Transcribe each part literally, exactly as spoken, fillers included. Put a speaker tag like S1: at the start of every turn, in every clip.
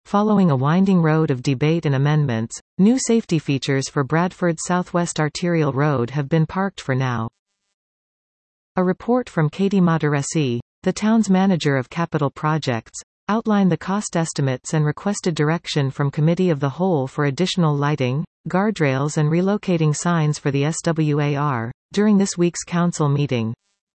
S1: following a winding road of debate and amendments, new safety features for Bradford's Southwest Arterial Road have been parked for now. A report from Katie Mataresi, the town's manager of capital projects, outlined the cost estimates and requested direction from Committee of the Whole for additional lighting, guardrails and relocating signs for the S W A R, during this week's council meeting.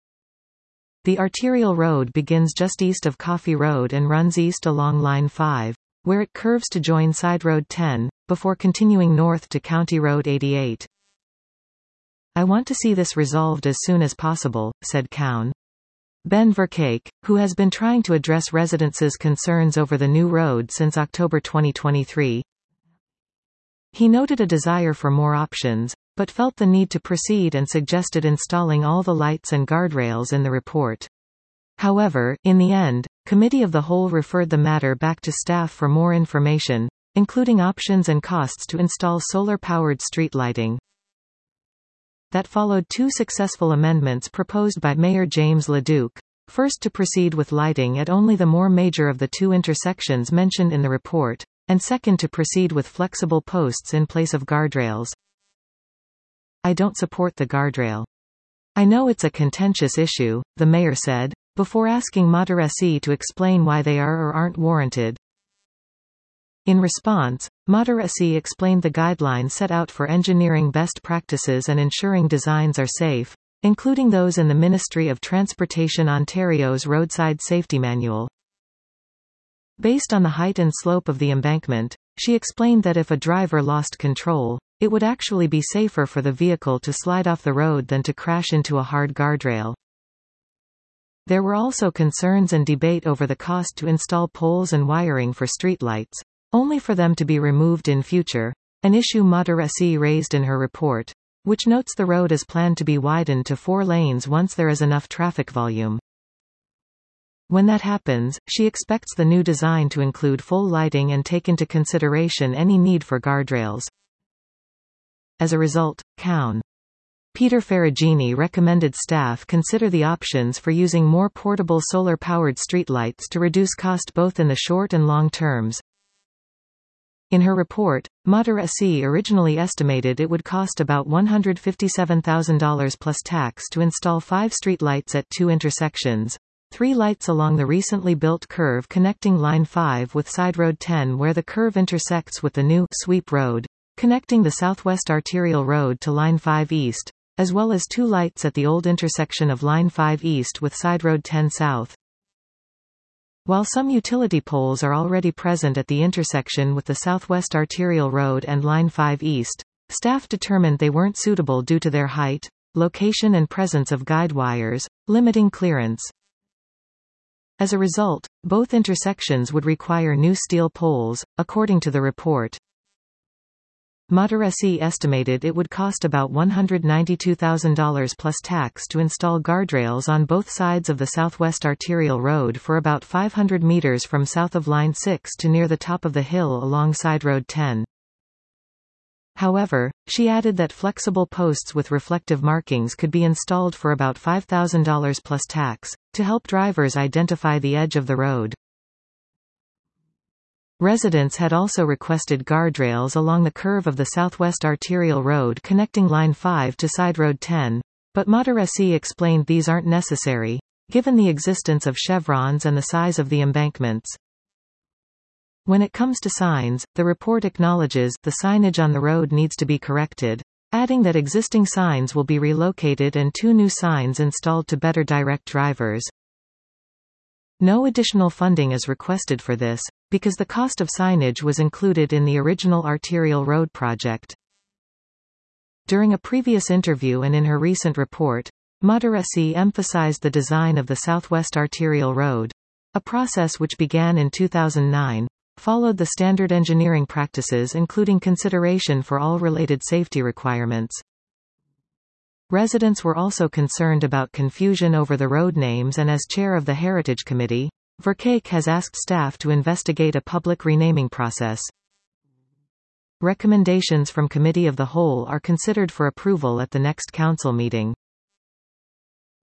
S1: The arterial road begins just east of Coffee Road and runs east along Line five, where it curves to join Side Road ten, before continuing north to County Road eighty-eight. "I want to see this resolved as soon as possible," said Cown. Ben Verkake, who has been trying to address residents' concerns over the new road since October twenty twenty-three. He noted a desire for more options, but felt the need to proceed and suggested installing all the lights and guardrails in the report. However, in the end, Committee of the Whole referred the matter back to staff for more information, including options and costs to install solar-powered street lighting. That followed two successful amendments proposed by Mayor James LeDuc, first to proceed with lighting at only the more major of the two intersections mentioned in the report, and second to proceed with flexible posts in place of guardrails. "I don't support the guardrail. I know it's a contentious issue," the mayor said, before asking Mataresi to explain why they are or aren't warranted. In response, Mataresi explained the guidelines set out for engineering best practices and ensuring designs are safe, including those in the Ministry of Transportation Ontario's Roadside Safety Manual. Based on the height and slope of the embankment, she explained that if a driver lost control, it would actually be safer for the vehicle to slide off the road than to crash into a hard guardrail. There were also concerns and debate over the cost to install poles and wiring for streetlights, only for them to be removed in future, an issue Mataresi raised in her report, which notes the road is planned to be widened to four lanes once there is enough traffic volume. When that happens, she expects the new design to include full lighting and take into consideration any need for guardrails. As a result, Cown. Peter Ferragini recommended staff consider the options for using more portable solar-powered streetlights to reduce cost both in the short and long terms. In her report, Mataresi originally estimated it would cost about one hundred fifty-seven thousand dollars plus tax to install five streetlights at two intersections, three lights along the recently built curve connecting Line five with Side Road ten where the curve intersects with the new Sweep Road, connecting the Southwest Arterial Road to Line five East, as well as two lights at the old intersection of Line five East with Side Road ten South. While some utility poles are already present at the intersection with the Southwest Arterial Road and Line five East, staff determined they weren't suitable due to their height, location and presence of guide wires, limiting clearance. As a result, both intersections would require new steel poles, according to the report. Mataresi estimated it would cost about one hundred ninety-two thousand dollars plus tax to install guardrails on both sides of the Southwest Arterial Road for about five hundred meters from south of Line six to near the top of the hill along Side Road ten. However, she added that flexible posts with reflective markings could be installed for about five thousand dollars plus tax, to help drivers identify the edge of the road. Residents had also requested guardrails along the curve of the Southwest Arterial Road connecting Line five to Side Road ten, but Mataresi explained these aren't necessary, given the existence of chevrons and the size of the embankments. When it comes to signs, the report acknowledges the signage on the road needs to be corrected, adding that existing signs will be relocated and two new signs installed to better direct drivers. No additional funding is requested for this, because the cost of signage was included in the original arterial road project. During a previous interview and in her recent report, Mataresi emphasized the design of the Southwest Arterial Road, a process which began in two thousand nine, followed the standard engineering practices including consideration for all related safety requirements. Residents were also concerned about confusion over the road names, and as chair of the Heritage Committee, Verkake has asked staff to investigate a public renaming process. Recommendations from Committee of the Whole are considered for approval at the next council meeting.